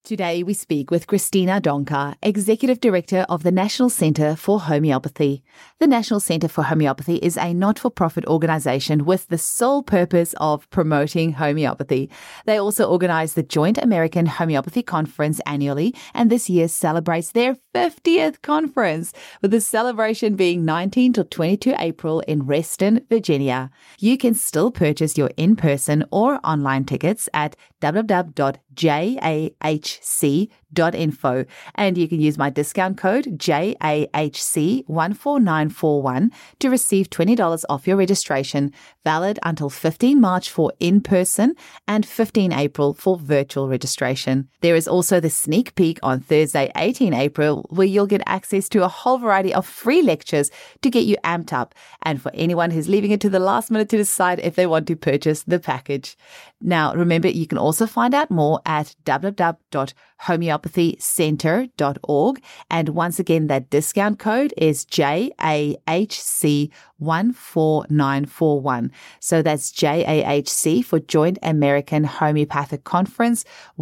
Today, we speak with Christina Donker, Executive Director of the National Centre for Homeopathy. The National Centre for Homeopathy is a not-for-profit organisation with the sole purpose of promoting homeopathy. They also organise the Joint American Homeopathy Conference annually, and this year celebrates their 50th conference, with the celebration being 19 to 22 April in Reston, Virginia. You can still purchase your in-person or online tickets at www.jahc.info, and you can use my discount code JAHC14941 to receive $20 off your registration, valid until 15 March for in-person and 15 April for virtual registration. There is also the sneak peek on Thursday, 18 April, where you'll get access to a whole variety of free lectures to get you amped up, and for anyone who's leaving it to the last minute to decide if they want to purchase the package. Now, remember, you can also find out more at www.homeopathycenter.org. And once again, that discount code is JAHC14941. So that's JAHC for Joint American Homeopathic Conference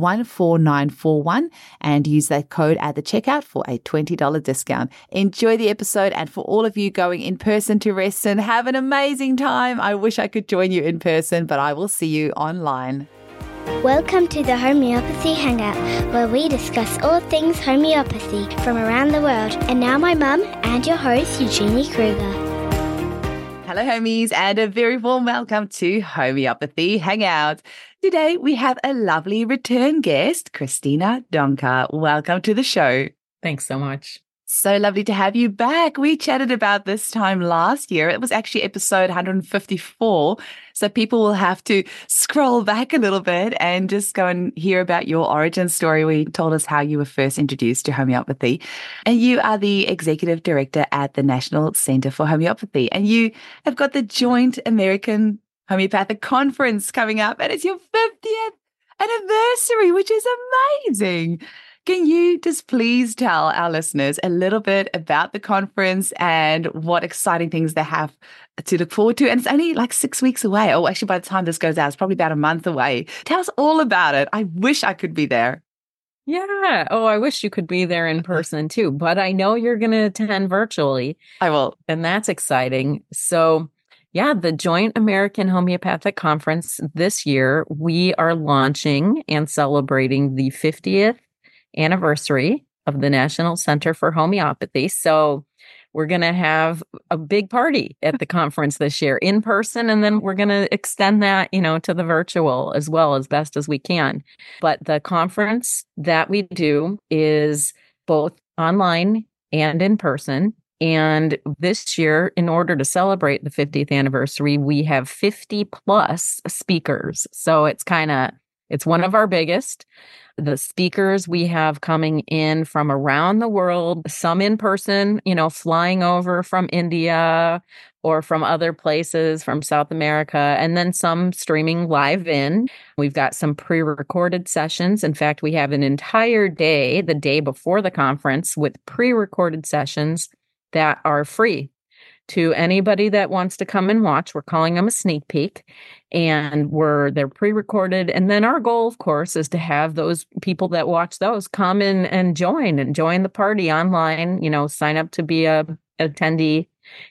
14941. And use that code at the checkout for a $20 discount. Enjoy the episode. And for all of you going in person to Reston, have an amazing time. I wish I could join you in person, but I will see you online. Welcome to the Homeopathy Hangout, where we discuss all things homeopathy from around the world. And now my mum and your host, Eugenie Kruger. Hello, homies, and a very warm welcome to Homeopathy Hangout. Today, we have a lovely return guest, Christina Donker. Welcome to the show. Thanks so much. So lovely to have you back. We chatted about this time last year. It was actually episode 154. So people will have to scroll back a little bit and just go and hear about your origin story, where you told us how you were first introduced to homeopathy. And you are the Executive Director at the National Centre for Homeopathy. And you have got the Joint American Homeopathic Conference coming up, and it's your 50th anniversary, which is amazing. Can you just please tell our listeners a little bit about the conference and what exciting things they have to look forward to? And it's only like 6 weeks away. Oh, actually, by the time this goes out, it's probably about a month away. Tell us all about it. I wish I could be there. Yeah. Oh, I wish you could be there in person too, but I know you're going to attend virtually. I will. And that's exciting. So yeah, the Joint American Homeopathic Conference this year, we are launching and celebrating the 50th anniversary of the National Center for Homeopathy. So we're going to have a big party at the conference this year in person, and then we're going to extend that, to the virtual as well, as best as we can. But the conference that we do is both online and in person. And this year, in order to celebrate the 50th anniversary, we have 50 plus speakers. So it's one of our biggest. The speakers we have coming in from around the world, some in person, flying over from India or from other places, from South America, and then some streaming live in. We've got some pre-recorded sessions. In fact, we have an entire day, the day before the conference, with pre-recorded sessions that are free to anybody that wants to come and watch. We're calling them a sneak peek, and they're pre-recorded. And then our goal, of course, is to have those people that watch those come in and join the party online, sign up to be an attendee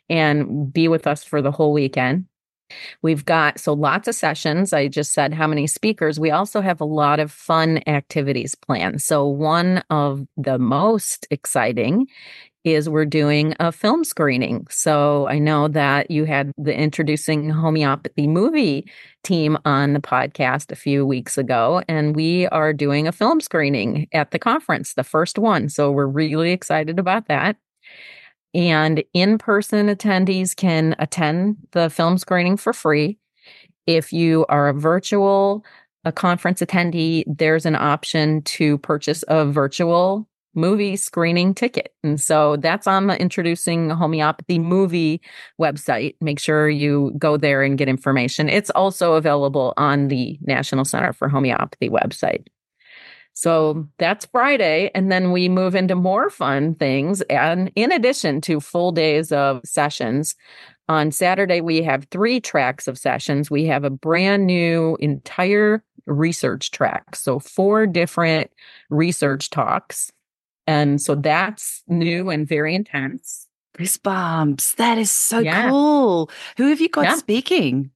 and be with us for the whole weekend. We've got lots of sessions. I just said how many speakers. We also have a lot of fun activities planned. So one of the most exciting is we're doing a film screening. So I know that you had the Introducing Homeopathy movie team on the podcast a few weeks ago, and we are doing a film screening at the conference, the first one. So we're really excited about that. And in-person attendees can attend the film screening for free. If you are a conference attendee, there's an option to purchase a virtual movie screening ticket. And so that's on the Introducing Homeopathy movie website. Make sure you go there and get information. It's also available on the National Center for Homeopathy website. So that's Friday. And then we move into more fun things. And in addition to full days of sessions, on Saturday, we have 3 tracks of sessions. We have a brand new entire research track. So 4 different research talks. And so that's new and very intense. Goosebumps. That is so Yeah. cool. Who have you got Yeah. speaking?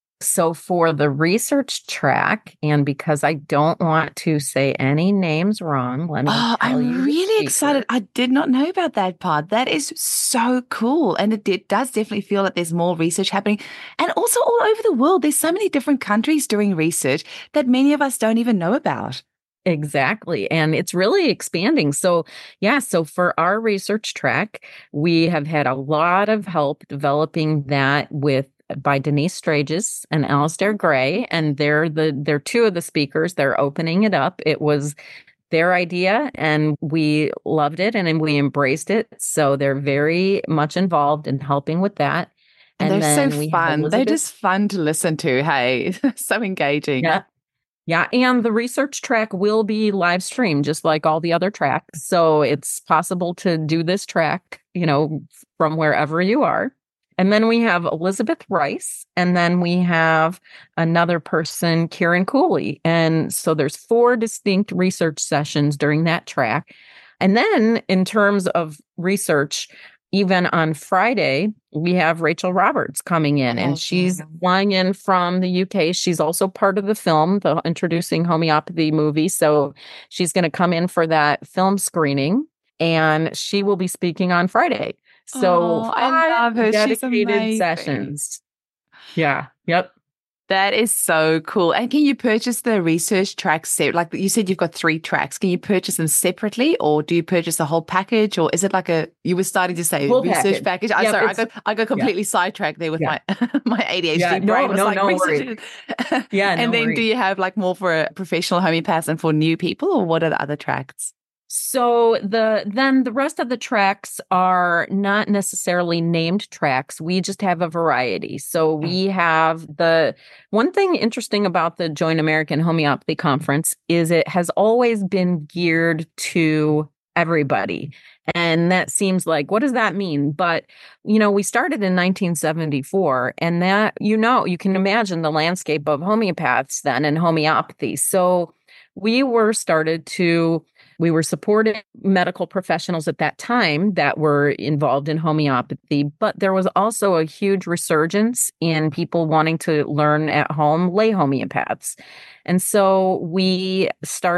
So for the research track, and because I don't want to say any names wrong, let me tell you I'm the really speaker. excited. I did not know about that part. That is so cool. And it does definitely feel like there's more research happening. And also all over the world, there's so many different countries doing research that many of us don't even know about. Exactly. And it's really expanding. So, yeah, so for our research track, we have had a lot of help developing that by Denise Strages and Alistair Gray. And they're 2 of the speakers. They're opening it up. It was their idea and we loved it and we embraced it. So they're very much involved in helping with that. And they're so then we have fun. They're Elizabeth. just fun to listen to. Hey, so engaging. Yeah. Yeah. And the research track will be live streamed just like all the other tracks. So it's possible to do this track, from wherever you are. And then we have Elizabeth Rice, and then we have another person, Kieran Cooley. And so there's 4 distinct research sessions during that track. And then in terms of research, even on Friday, we have Rachel Roberts coming in, and she's flying in from the UK. She's also part of the film, the Introducing Homeopathy movie. So she's going to come in for that film screening, and she will be speaking on Friday. So I love her. She's dedicated amazing. sessions. Yeah. Yep. That is so cool. And can you purchase the research tracks like you said, you've got 3 tracks. Can you purchase them separately, or do you purchase the whole package, or is it like you were starting to say Whole research package? I'm Yep, sorry, I got completely sidetracked there with my ADHD brain. No research. worries. Yeah. And then do you have like more for a professional homeopath and for new people, or what are the other tracks? So the rest of the tracks are not necessarily named tracks. We just have a variety. So we have the one thing interesting about the Joint American Homeopathy Conference is it has always been geared to everybody. And that seems like, what does that mean? But, we started in 1974, and that, you can imagine the landscape of homeopaths then and homeopathy. So we were supporting medical professionals at that time that were involved in homeopathy, but there was also a huge resurgence in people wanting to learn at home lay homeopaths. And so we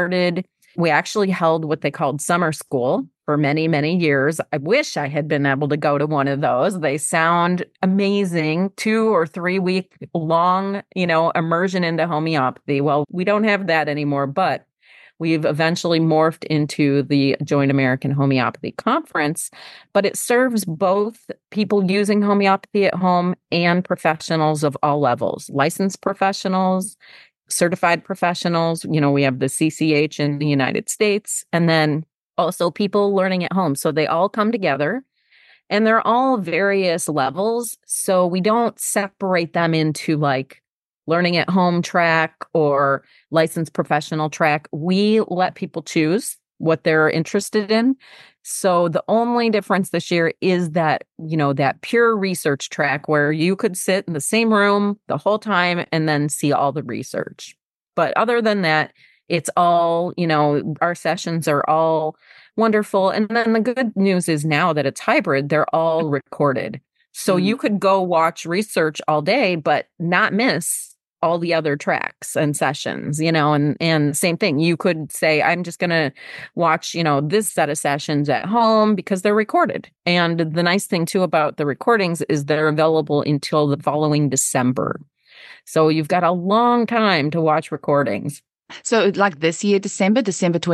actually held what they called summer school for many, many years. I wish I had been able to go to one of those. They sound amazing. 2 or 3 week long, immersion into homeopathy. Well, we don't have that anymore, but we've eventually morphed into the Joint American Homeopathy Conference, but it serves both people using homeopathy at home and professionals of all levels, licensed professionals, certified professionals. We have the CCH in the United States, and then also people learning at home. So they all come together, and they're all various levels. So we don't separate them into like learning at home track or licensed professional track. We let people choose what they're interested in. So the only difference this year is that, that pure research track where you could sit in the same room the whole time and then see all the research. But other than that, it's all, our sessions are all wonderful. And then the good news is now that it's hybrid, they're all recorded. So you could go watch research all day, but not miss all the other tracks and sessions, and same thing. You could say, I'm just going to watch, this set of sessions at home because they're recorded. And the nice thing too about the recordings is they're available until the following December. So you've got a long time to watch recordings. So like this year, December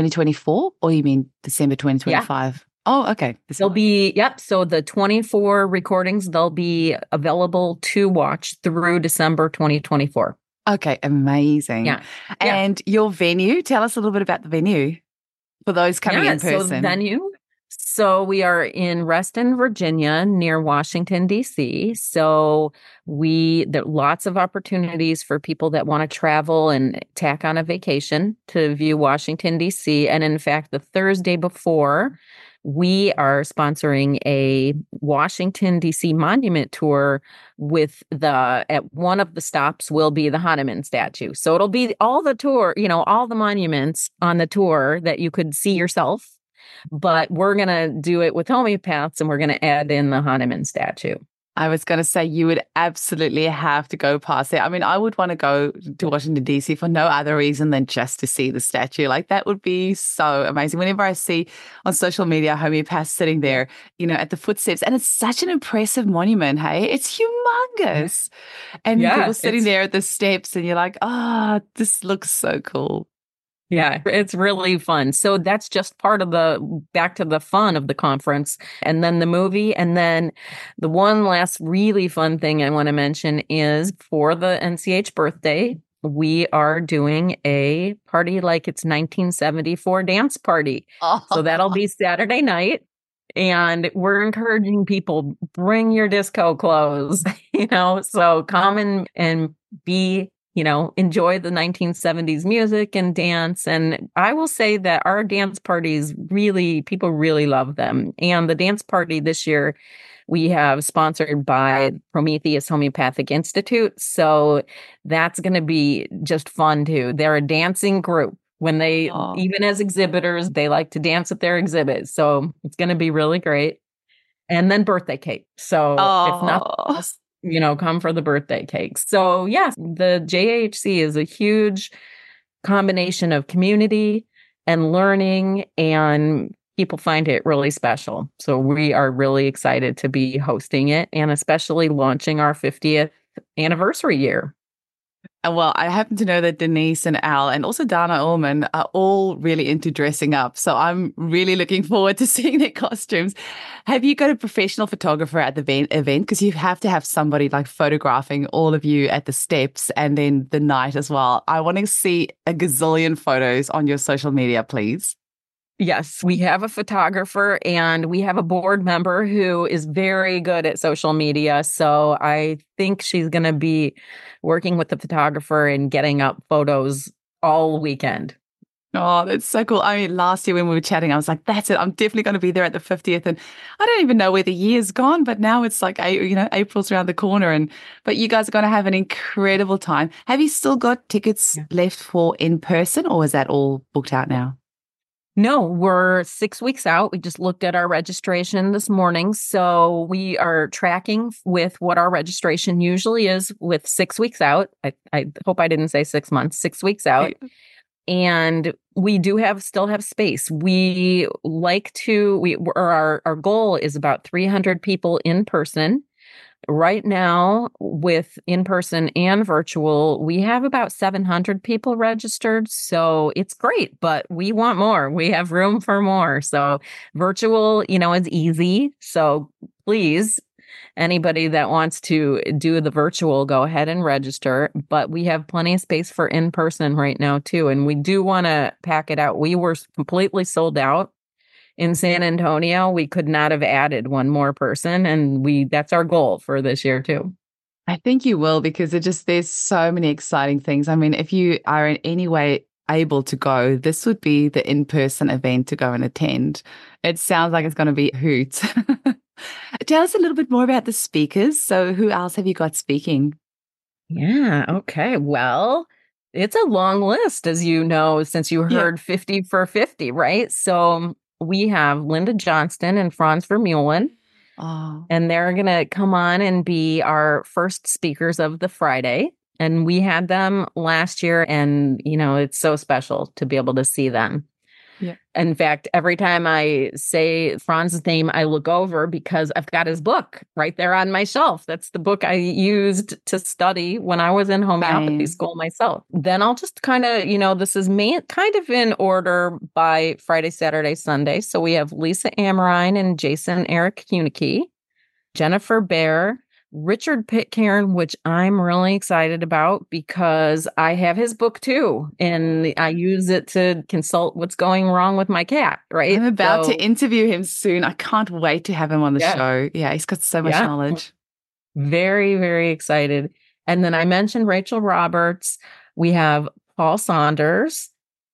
2024, or you mean December 2025? Yeah. Oh, okay. They'll be, so the 24 recordings, they'll be available to watch through December 2024. Okay, amazing. Yeah. And your venue, tell us a little bit about the venue for those coming in person. So the venue. So we are in Reston, Virginia, near Washington, D.C. So there are lots of opportunities for people that want to travel and tack on a vacation to view Washington, D.C. And in fact, the Thursday before, we are sponsoring a Washington, D.C. monument tour at one of the stops will be the Hahnemann statue. So it'll be all the tour, all the monuments on the tour that you could see yourself. But we're going to do it with homeopaths, and we're going to add in the Hahnemann statue. I was going to say you would absolutely have to go past it. I mean, I would want to go to Washington, D.C. for no other reason than just to see the statue. Like, that would be so amazing. Whenever I see on social media homeopaths sitting there, at the footsteps, and it's such an impressive monument, hey? It's humongous. And people sitting there at the steps, and you're like, this looks so cool. Yeah, it's really fun. So that's just part of back to the fun of the conference, and then the movie. And then the one last really fun thing I want to mention is for the NCH birthday, we are doing a party like it's 1974 dance party. So that'll be Saturday night. And we're encouraging people, bring your disco clothes, so come and be enjoy the 1970s music and dance. And I will say that our dance parties people really love them. And the dance party this year, we have sponsored by Prometheus Homeopathic Institute. So that's going to be just fun too. They're a dancing group. When even as exhibitors, they like to dance at their exhibits. So it's going to be really great. And then birthday cake. So if nothing else, come for the birthday cake. So yes, the JAHC is a huge combination of community and learning, and people find it really special. So we are really excited to be hosting it, and especially launching our 50th anniversary year. Well, I happen to know that Denise and Al and also Dana Ullman are all really into dressing up. So I'm really looking forward to seeing their costumes. Have you got a professional photographer at the event? Because you have to have somebody like photographing all of you at the steps and then the night as well. I want to see a gazillion photos on your social media, please. Yes, we have a photographer, and we have a board member who is very good at social media. So I think she's going to be working with the photographer and getting up photos all weekend. Oh, that's so cool. I mean, last year when we were chatting, I was like, that's it. I'm definitely going to be there at the 50th. And I don't even know where the year's gone, but now it's like, April's around the corner. But you guys are going to have an incredible time. Have you still got tickets left for in person, or is that all booked out now? No, we're 6 weeks out. We just looked at our registration this morning. So we are tracking with what our registration usually is with 6 weeks out. I hope I didn't say 6 months, 6 weeks out. And we do still have space. We like our goal is about 300 people in person. Right now, with in-person and virtual, we have about 700 people registered. So it's great, but we want more. We have room for more. So virtual, is easy. So please, anybody that wants to do the virtual, go ahead and register. But we have plenty of space for in-person right now, too. And we do want to pack it out. We were completely sold out. In San Antonio, we could not have added one more person, and that's our goal for this year too. I think you will, because there's so many exciting things. I mean, if you are in any way able to go, this would be the in-person event to go and attend. It sounds like it's going to be a hoot. Tell us a little bit more about the speakers. So who else have you got speaking? Yeah, okay. Well, it's a long list, as you know, since you heard 50 for 50, right? So we have Linda Johnston and Franz Vermeulen, and they're going to come on and be our first speakers of the Friday. And we had them last year, and, it's so special to be able to see them. Yeah. In fact, every time I say Franz's name, I look over because I've got his book right there on my shelf. That's the book I used to study when I was in homeopathy school myself. Then I'll just kind of, this is kind of in order by Friday, Saturday, Sunday. So we have Lisa Amrine and Jason Eric Hunicke, Jennifer Baer, Richard Pitcairn, which I'm really excited about because I have his book too, and I use it to consult what's going wrong with my cat, right? I'm about to interview him soon. I can't wait to have him on the show. Yeah, he's got so much knowledge. Very, very excited. And then I mentioned Rachel Roberts. We have Paul Saunders,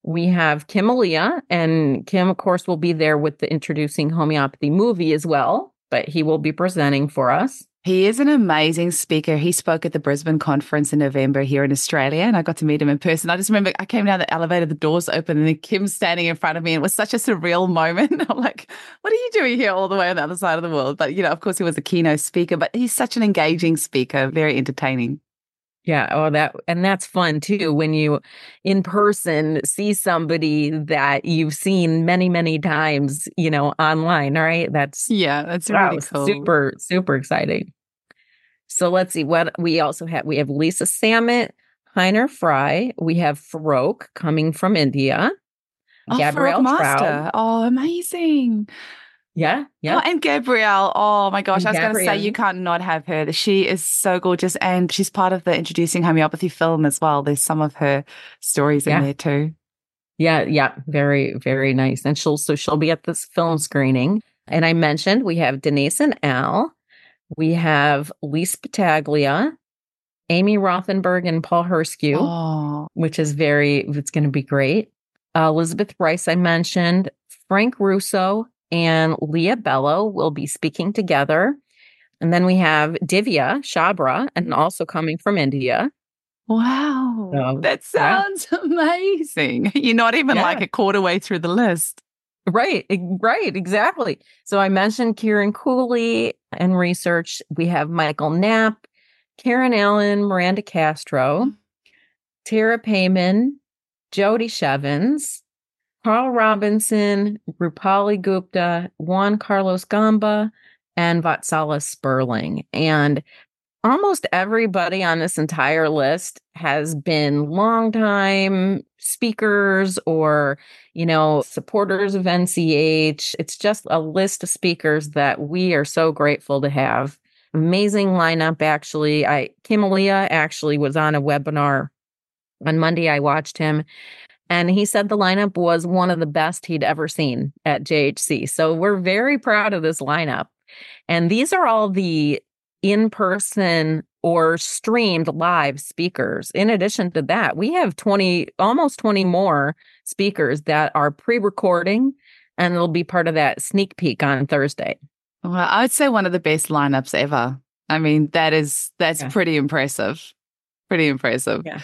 We have Kim Aaliyah, and Kim, of course, will be there with the Introducing Homeopathy movie as well, but he will be presenting for us. He is an amazing speaker. He spoke at the Brisbane conference in November here in Australia, and I got to meet him in person. I just remember I came down the elevator, the doors open, and then Kim standing in front of me. And it was such a surreal moment. I'm like, what are you doing here all the way on the other side of the world? But, of course, he was a keynote speaker, but he's such an engaging speaker, very entertaining. Yeah. Oh, that's fun too. When you in person see somebody that you've seen many, many times, online, right? That's really cool. Super, super exciting. So let's see what we also have. We have Lisa Samet, Heiner Fry. We have Farokh coming from India. Gabrielle Farokh Trout. Master. Oh, amazing. Yeah. Oh, and Gabrielle. Oh my gosh. And I was going to say, you can't not have her. She is so gorgeous. And she's part of the Introducing Homeopathy film as well. There's some of her stories in there too. Yeah. Very, very nice. And she'll be at this film screening. And I mentioned we have Denise and Al. We have Lise Battaglia, Amy Rothenberg, and Paul Herskew, which is it's going to be great. Elizabeth Rice, I mentioned. Frank Russo and Leah Bello will be speaking together. And then we have Divya Chabra, and also coming from India. Wow. That sounds amazing. You're not even like a quarter way through the list. Right, exactly. So I mentioned Kieran Cooley and research. We have Michael Knapp, Karen Allen, Miranda Castro, Tara Payman, Jody Shevins, Carl Robinson, Rupali Gupta, Juan Carlos Gamba, and Vatsala Sperling. And almost everybody on this entire list has been longtime speakers or, supporters of NCH. It's just a list of speakers that we are so grateful to have. Amazing lineup, actually. Kim Aaliyah actually was on a webinar on Monday. I watched him. And he said the lineup was one of the best he'd ever seen at JHC. So we're very proud of this lineup. And these are all the in-person or streamed live speakers. In addition to that, we have almost 20 more speakers that are pre-recording, and they'll be part of that sneak peek on Thursday. Well, I would say one of the best lineups ever. I mean, that's pretty impressive. Pretty impressive. Yeah.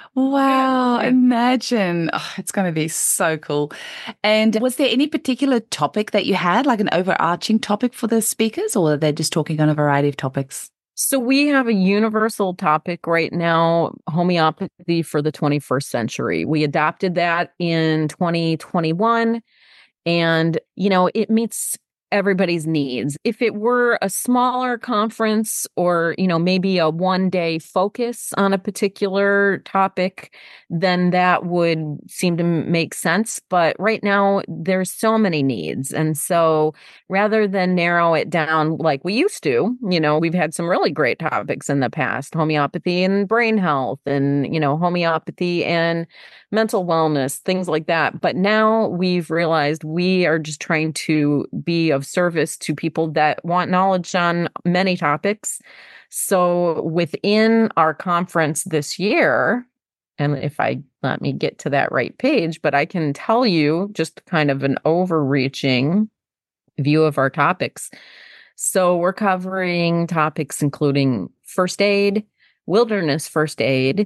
Wow, imagine. Oh, it's going to be so cool. And was there any particular topic that you had, like an overarching topic for the speakers, or are they just talking on a variety of topics? So we have a universal topic right now, homeopathy for the 21st century. We adopted that in 2021, and, it meets everybody's needs. If it were a smaller conference or, maybe a one-day focus on a particular topic, then that would seem to make sense. But right now, there's so many needs. And so rather than narrow it down like we used to, we've had some really great topics in the past, homeopathy and brain health and, homeopathy and mental wellness, things like that. But now we've realized we are just trying to be of service to people that want knowledge on many topics. So within our conference this year, and let me get to that right page, but I can tell you just kind of an overreaching view of our topics. So we're covering topics including first aid, wilderness first aid,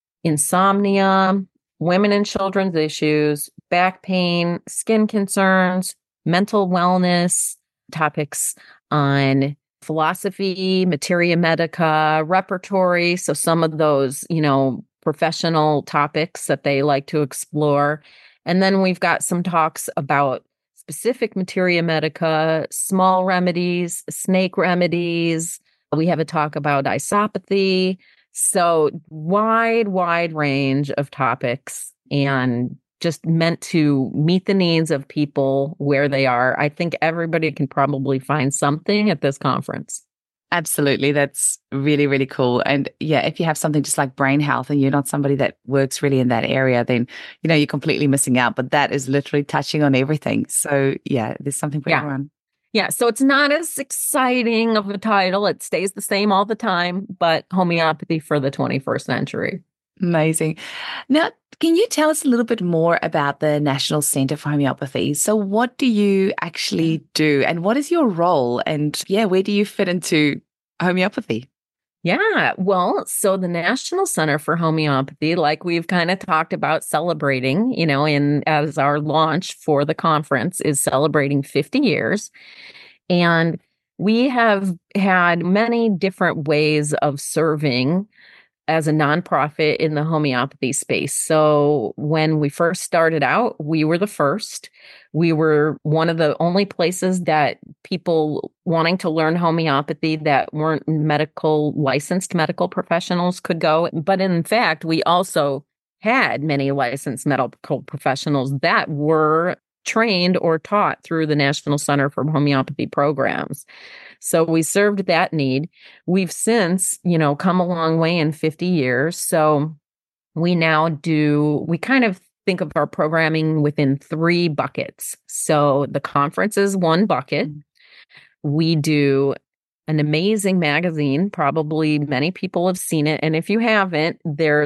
insomnia, women and children's issues, back pain, skin concerns, mental wellness, topics on philosophy, materia medica, repertory. So some of those, professional topics that they like to explore. And then we've got some talks about specific materia medica, small remedies, snake remedies. We have a talk about isopathy. So wide range of topics, and just meant to meet the needs of people where they are. I think everybody can probably find something at this conference. Absolutely. That's really, really cool. And yeah, if you have something just like brain health and you're not somebody that works really in that area, then, you're completely missing out. But that is literally touching on everything. So yeah, there's something for everyone. Yeah, so it's not as exciting of a title. It stays the same all the time, but homeopathy for the 21st century. Amazing. Now, can you tell us a little bit more about the National Centre for Homeopathy? So what do you actually do and what is your role? And where do you fit into homeopathy? Yeah, well, so the National Center for Homeopathy, like we've kind of talked about celebrating, in as our launch for the conference is celebrating 50 years. And we have had many different ways of serving as a nonprofit in the homeopathy space. So when we first started out, we were the first. We were one of the only places that people wanting to learn homeopathy that weren't licensed medical professionals could go. But in fact, we also had many licensed medical professionals that were trained or taught through the National Center for Homeopathy programs. So we served that need. We've since, come a long way in 50 years. So we kind of think of our programming within 3 buckets. So the conference is 1 bucket. We do an amazing magazine. Probably many people have seen it. And if you haven't,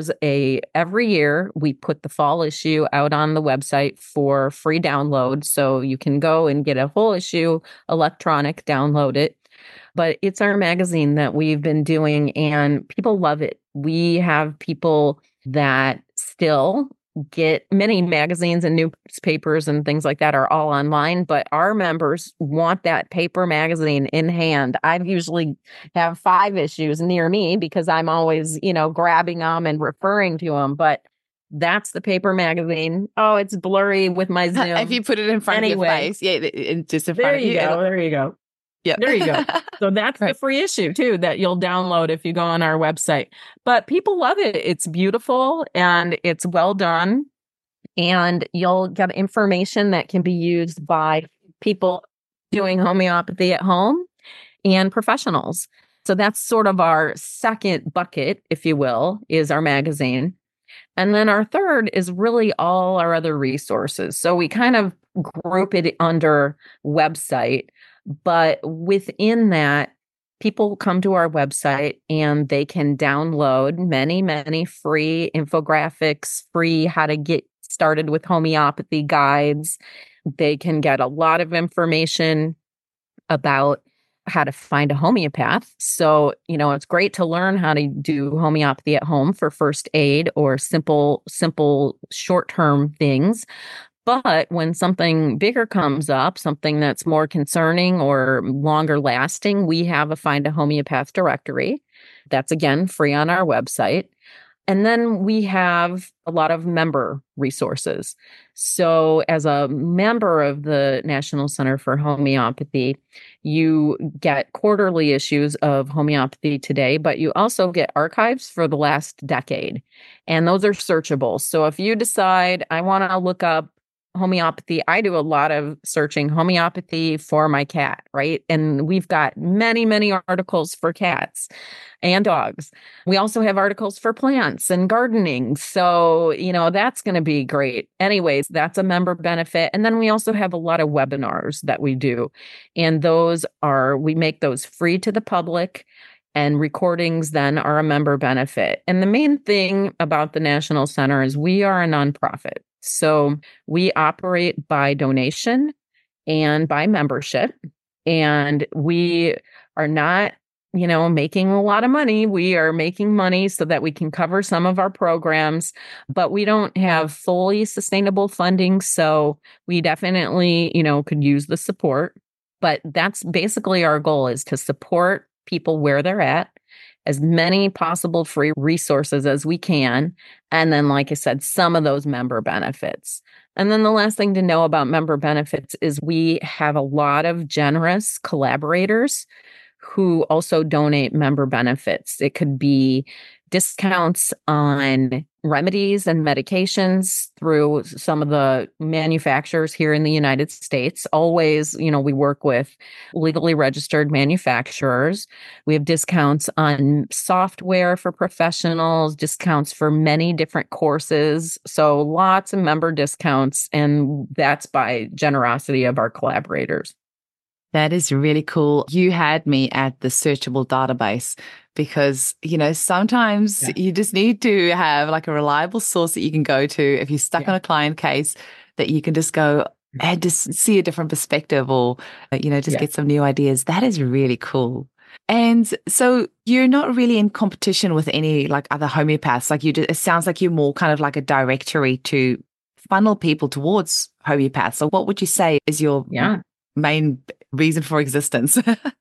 every year we put the fall issue out on the website for free download. So you can go and get a whole issue, electronic, download it. But it's our magazine that we've been doing and people love it. We have people that still get many magazines and newspapers and things like that are all online, but our members want that paper magazine in hand. I usually have 5 issues near me because I'm always, grabbing them and referring to them, but that's the paper magazine. Oh, it's blurry with my Zoom. If you put it in front of your face, just in front of you. There you go. Yeah. There you go. So that's right. The free issue too, that you'll download if you go on our website. But people love it. It's beautiful and it's well done. And you'll get information that can be used by people doing homeopathy at home and professionals. So that's sort of our second bucket, if you will, is our magazine. And then our third is really all our other resources. So we kind of group it under website. But within that, people come to our website and they can download many, many free infographics, free how to get started with homeopathy guides. They can get a lot of information about how to find a homeopath. So, it's great to learn how to do homeopathy at home for first aid or simple short-term things. But when something bigger comes up, something that's more concerning or longer lasting, we have a Find a Homeopath directory. That's, again, free on our website. And then we have a lot of member resources. So as a member of the National Center for Homeopathy, you get quarterly issues of Homeopathy Today, but you also get archives for the last decade. And those are searchable. So if you decide, I want to look up homeopathy, I do a lot of searching homeopathy for my cat, right? And we've got many, many articles for cats and dogs. We also have articles for plants and gardening. So, that's going to be great. Anyways, that's a member benefit. And then we also have a lot of webinars that we do. And we make those free to the public. And recordings then are a member benefit. And the main thing about the National Center is we are a nonprofit. So we operate by donation and by membership. And we are not, making a lot of money. We are making money so that we can cover some of our programs, but we don't have fully sustainable funding. So we definitely, could use the support. But that's basically our goal, is to support people where they're at, as many possible free resources as we can. And then, like I said, some of those member benefits. And then the last thing to know about member benefits is we have a lot of generous collaborators who also donate member benefits. It could be discounts on remedies and medications through some of the manufacturers here in the United States. Always, we work with legally registered manufacturers. We have discounts on software for professionals, discounts for many different courses. So lots of member discounts, and that's by generosity of our collaborators. That is really cool. You had me at the searchable database because, sometimes you just need to have like a reliable source that you can go to if you're stuck on a client case that you can just go and just see a different perspective or, just get some new ideas. That is really cool. And so you're not really in competition with any like other homeopaths. Like it sounds like you're more kind of like a directory to funnel people towards homeopaths. So what would you say is your main reason for existence?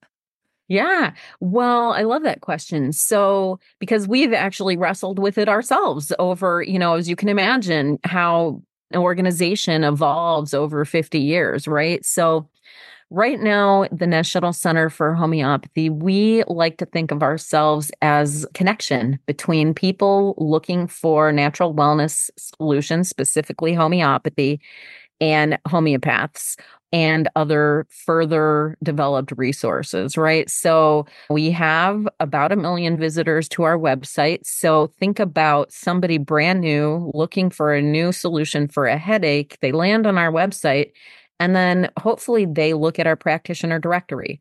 Yeah. Well, I love that question. So, because we've actually wrestled with it ourselves over, as you can imagine, how an organization evolves over 50 years, right? So, right now, the National Center for Homeopathy, we like to think of ourselves as connection between people looking for natural wellness solutions, specifically homeopathy, and homeopaths and other further developed resources, right? So we have about 1 million visitors to our website. So think about somebody brand new looking for a new solution for a headache. They land on our website, and then hopefully they look at our practitioner directory.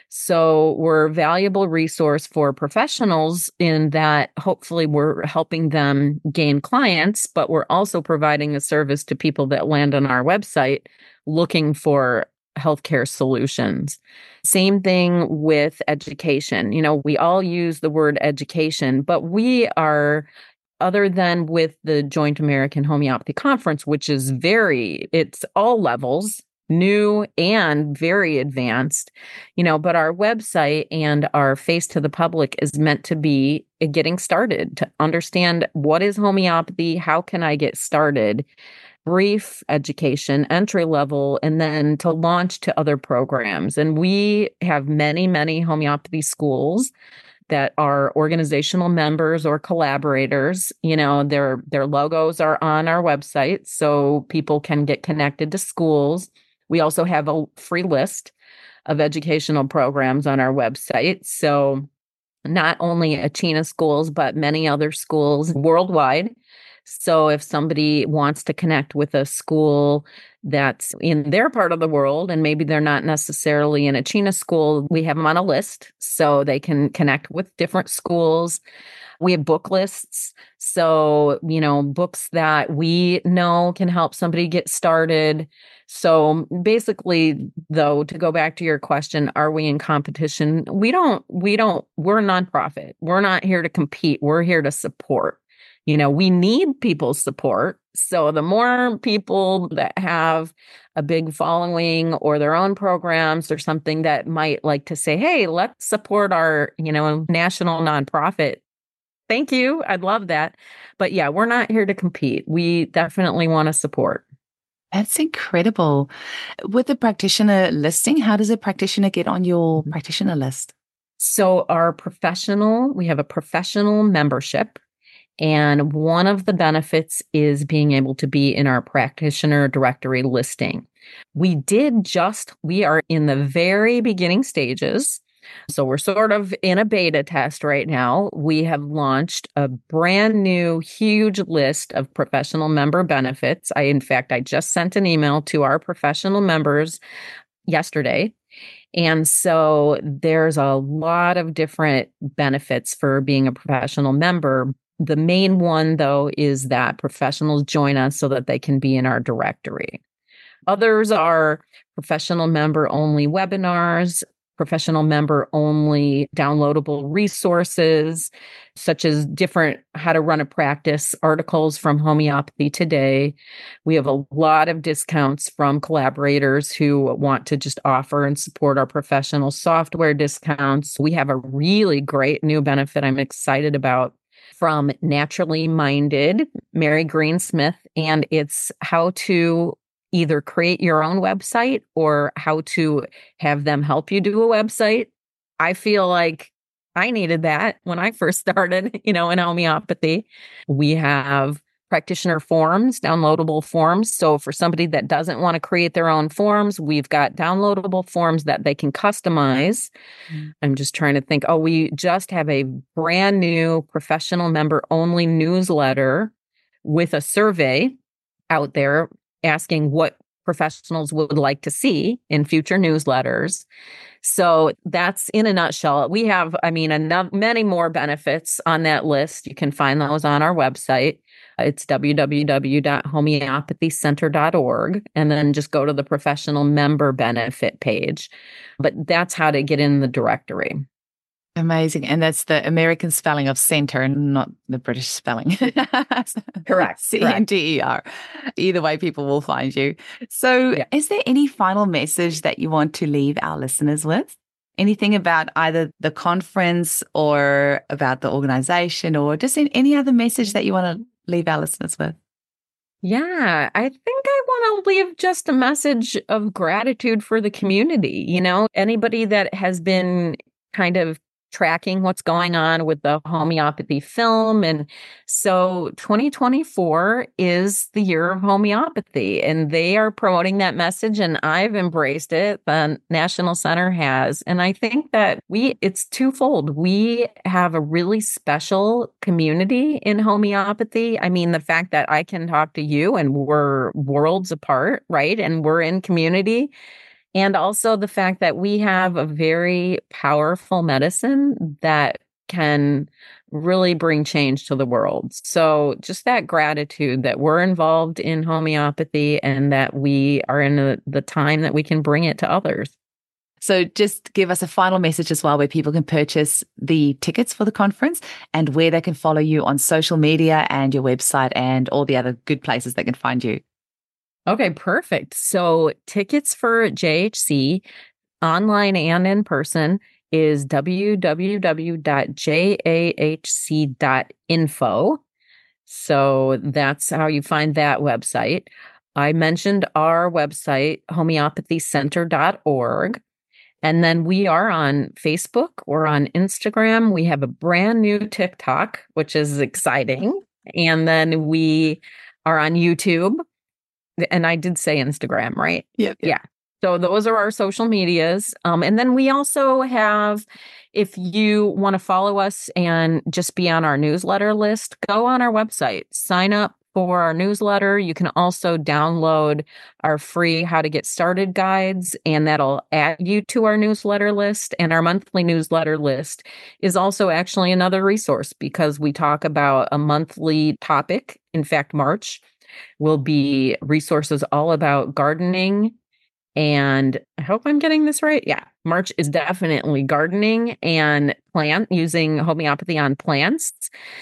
So we're a valuable resource for professionals in that hopefully we're helping them gain clients, but we're also providing a service to people that land on our website looking for healthcare solutions. Same thing with education. We all use the word education, but we are, other than with the Joint American Homeopathy Conference, which is it's all levels, new and very advanced, but our website and our face to the public is meant to be getting started, to understand what is homeopathy, how can I get started, brief education, entry level, and then to launch to other programs. And we have many, many homeopathy schools that are organizational members or collaborators. Their logos are on our website so people can get connected to schools. We also have a free list of educational programs on our website. So not only Achina schools, but many other schools worldwide. So if somebody wants to connect with a school that's in their part of the world, and maybe they're not necessarily in Achina school, we have them on a list so they can connect with different schools. We have book lists. So, books that we know can help somebody get started. So basically, though, to go back to your question, are we in competition? We're a nonprofit. We're not here to compete. We're here to support. We need people's support. So the more people that have a big following or their own programs or something that might like to say, hey, let's support our, national nonprofit. Thank you. I'd love that. But yeah, we're not here to compete. We definitely want to support. That's incredible. With the practitioner listing, how does a practitioner get on your practitioner list? So we have a professional membership. And one of the benefits is being able to be in our practitioner directory listing. We are in the very beginning stages. So we're sort of in a beta test right now. We have launched a brand new, huge list of professional member benefits. I just sent an email to our professional members yesterday. And so there's a lot of different benefits for being a professional member. The main one, though, is that professionals join us so that they can be in our directory. Others are professional member only webinars, professional member only downloadable resources, such as different how to run a practice articles from Homeopathy Today. We have a lot of discounts from collaborators who want to just offer and support our professional software discounts. We have a really great new benefit I'm excited about from Naturally Minded, Mary Greensmith, and it's how to either create your own website or how to have them help you do a website. I feel like I needed that when I first started, in homeopathy. We have practitioner forms, downloadable forms. So for somebody that doesn't want to create their own forms, we've got downloadable forms that they can customize. I'm just trying to think. We just have a brand new professional member only newsletter with a survey out there asking what professionals would like to see in future newsletters. So that's in a nutshell. We have, many more benefits on that list. You can find those on our website. It's www.homeopathycenter.org, and then just go to the professional member benefit page. But that's how to get in the directory. Amazing. And that's the American spelling of center, not the British spelling. Correct. CNTER. Either way, people will find you. So Is there any final message that you want to leave our listeners with? Anything about either the conference or about the organization, or just any other message that you want to leave our listeners with? Yeah, I think I want to leave just a message of gratitude for the community. Anybody that has been kind of tracking what's going on with the homeopathy film. And so 2024 is the year of homeopathy, and they are promoting that message, and I've embraced it. The National Center has. And I think that it's twofold. We have a really special community in homeopathy. I mean, the fact that I can talk to you and we're worlds apart, right? And we're in community. And also the fact that we have a very powerful medicine that can really bring change to the world. So just that gratitude that we're involved in homeopathy and that we are in the time that we can bring it to others. So just give us a final message as well, where people can purchase the tickets for the conference and where they can follow you on social media and your website and all the other good places they can find you. Okay, perfect. So tickets for JHC, online and in person, is www.jahc.info. So that's how you find that website. I mentioned our website, homeopathycenter.org. And then we are on Facebook, we're on Instagram. We have a brand new TikTok, which is exciting. And then we are on YouTube. And I did say Instagram, right? Yep. Yeah. So those are our social medias. And then we also have, if you want to follow us and just be on our newsletter list, go on our website, sign up for our newsletter. You can also download our free How to Get Started guides, and that'll add you to our newsletter list. And our monthly newsletter list is also actually another resource, because we talk about a monthly topic. In fact, March will be resources all about gardening. And I hope I'm getting this right. Yeah. March is definitely gardening and using homeopathy on plants.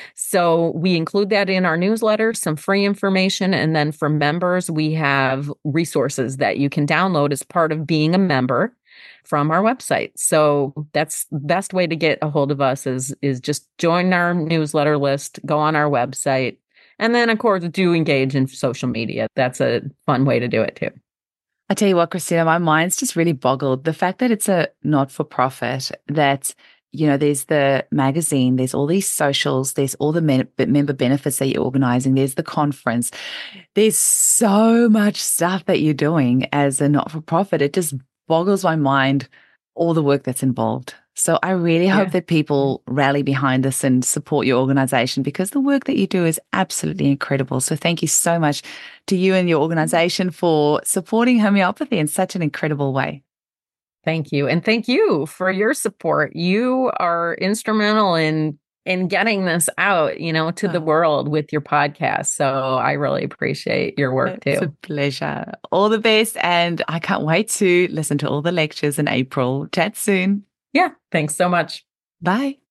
So we include that in our newsletter, some free information. And then for members, we have resources that you can download as part of being a member from our website. So that's the best way to get a hold of us is just join our newsletter list, go on our website. And then, of course, do engage in social media. That's a fun way to do it, too. I tell you what, Christina, my mind's just really boggled. The fact that it's a not-for-profit, that, there's the magazine, there's all these socials, there's all the member benefits that you're organizing, there's the conference. There's so much stuff that you're doing as a not-for-profit. It just boggles my mind, all the work that's involved. So I really hope that people rally behind this and support your organization, because the work that you do is absolutely incredible. So thank you so much to you and your organization for supporting homeopathy in such an incredible way. Thank you. And thank you for your support. You are instrumental in getting this out, to the world with your podcast. So I really appreciate your work too. It's a pleasure. All the best. And I can't wait to listen to all the lectures in April. Chat soon. Yeah. Thanks so much. Bye.